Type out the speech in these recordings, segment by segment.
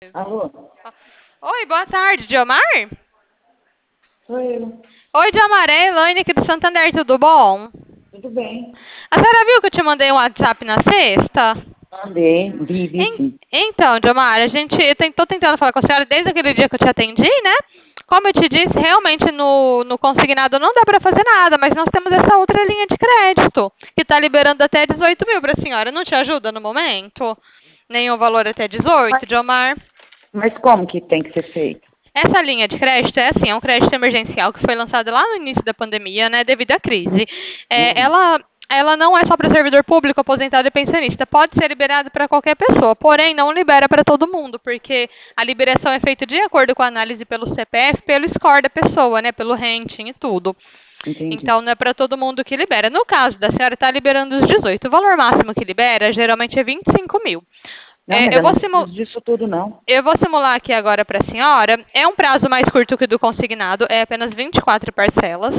Alô? Oi, boa tarde, Diomar? Sou eu. Oi, Diomar, é a Elaine aqui do Santander, tudo bom? Tudo bem? A senhora viu que eu te mandei um WhatsApp na sexta? Mandei, vi sim. Então, Diomar, tô tentando falar com a senhora desde aquele dia que eu te atendi, né? Como eu te disse, realmente no consignado não dá para fazer nada, mas nós temos essa outra linha de crédito, que está liberando até 18 mil para a senhora. Não te ajuda no momento? Nenhum valor até 18, Mas, Diomar? mas como que tem que ser feito? Essa linha de crédito é assim, é um crédito emergencial que foi lançado lá no início da pandemia, né, devido à crise. Hum, Ela não é só para servidor público, aposentado e pensionista. Pode ser liberada para qualquer pessoa, porém não libera para todo mundo, porque a liberação é feita de acordo com a análise pelo CPF, pelo score da pessoa, né, pelo renting e tudo. entendi. Então não é para todo mundo que libera. No caso da senhora, está liberando os 18. O valor máximo que libera geralmente é 25 mil. Não, mas Eu eu vou não simular. preciso disso tudo, não. Eu vou simular aqui agora para a senhora. É um prazo mais curto que o do consignado, é apenas 24 parcelas.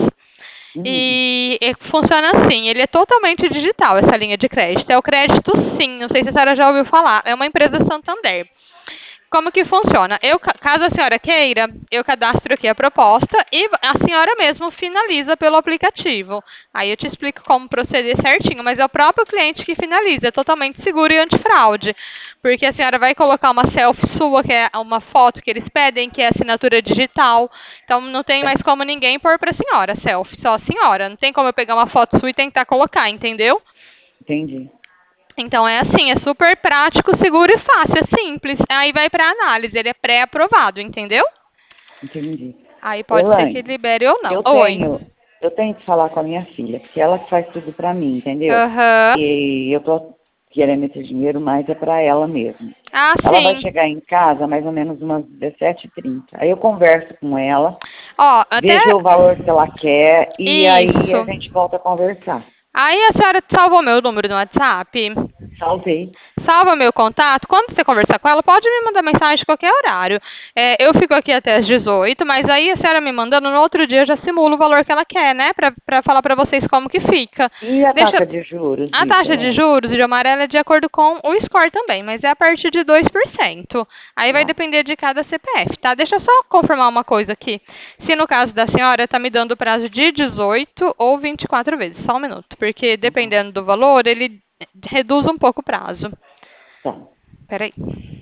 Hum, E funciona assim, ele é totalmente digital, essa linha de crédito. É o crédito Sim, não sei se a senhora já ouviu falar. É uma empresa Santander. Como que funciona? Caso a senhora queira, eu cadastro aqui a proposta e a senhora mesmo finaliza pelo aplicativo. Aí eu te explico como proceder certinho, mas é o próprio cliente que finaliza, é totalmente seguro e antifraude. Porque a senhora vai colocar uma selfie sua, que é uma foto que eles pedem, que é assinatura digital. Então não tem mais como ninguém pôr para a senhora selfie, só a senhora. Não tem como eu pegar uma foto sua e tentar colocar, entendeu? entendi, Então é assim, é super prático, seguro e fácil, é simples. Aí vai para análise, ele é pré-aprovado, entendeu? entendi. Aí pode ser que Elaine, libere ou não. eu Oi. tenho, eu tenho que falar com a minha filha, porque ela que faz tudo pra mim, entendeu? Aham. E eu tô querendo esse dinheiro, mas é pra ela mesmo. Ah, Ela vai sim. chegar em casa mais ou menos umas 17h30. Aí eu converso com ela, Ó, até vejo o valor que ela quer e aí a isso. gente volta a conversar. Aí a senhora salvou meu número no WhatsApp? Salvei. Salva meu contato. Quando você conversar com ela, pode me mandar mensagem a qualquer horário. Eu fico aqui até as 18, mas aí a senhora me mandando, no outro dia eu já simulo o valor que ela quer, né? Pra falar pra vocês como que fica. E a Deixa. taxa de juros A disso, taxa de Elaine? juros de amarelo é de acordo com o score também, mas é a partir de 2%. Aí vai Tá. depender de cada CPF, tá? Deixa eu só confirmar uma coisa aqui. Se no caso da senhora está me dando prazo de 18 ou 24 vezes, só um minuto, porque Uhum. dependendo do valor, ele reduz um pouco o prazo. Tá. Peraí.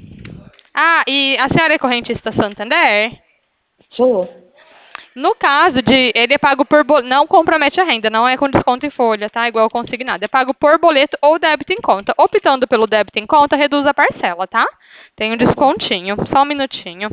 Ah, e a senhora é correntista Santander? Sou. No caso de ele é pago por não compromete a renda, não é com desconto em folha, tá? Igual o consignado. É pago por boleto ou débito em conta. Optando pelo débito em conta, reduz a parcela, tá? Tem um Tá bom. descontinho. Só um minutinho.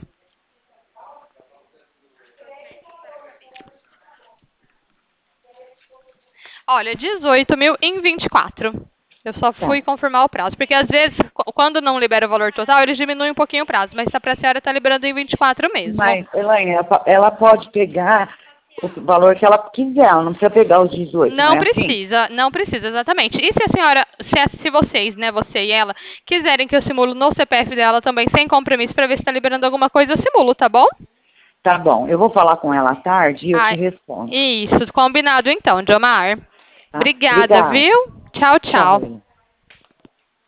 Olha, 18 mil em 24. Eu só fui Tá. confirmar o prazo, porque às vezes, quando não libera o valor total, eles diminuem um pouquinho o prazo, mas a senhora está liberando em 24 mesmo. Mas, Elaine, ela pode pegar o valor que ela quiser, ela não precisa pegar os 18, não Não é assim? precisa, não precisa, exatamente. E se a senhora, se vocês, né, você e ela, quiserem que eu simulo no CPF dela também, sem compromisso, para ver se está liberando alguma coisa, eu simulo, tá bom? Tá bom, eu vou falar com ela à tarde e eu te Ah, respondo. isso, combinado então, Diomar. Tá? Obrigada, Obrigada. viu? Tchau, Tchau, tchau. Elaine.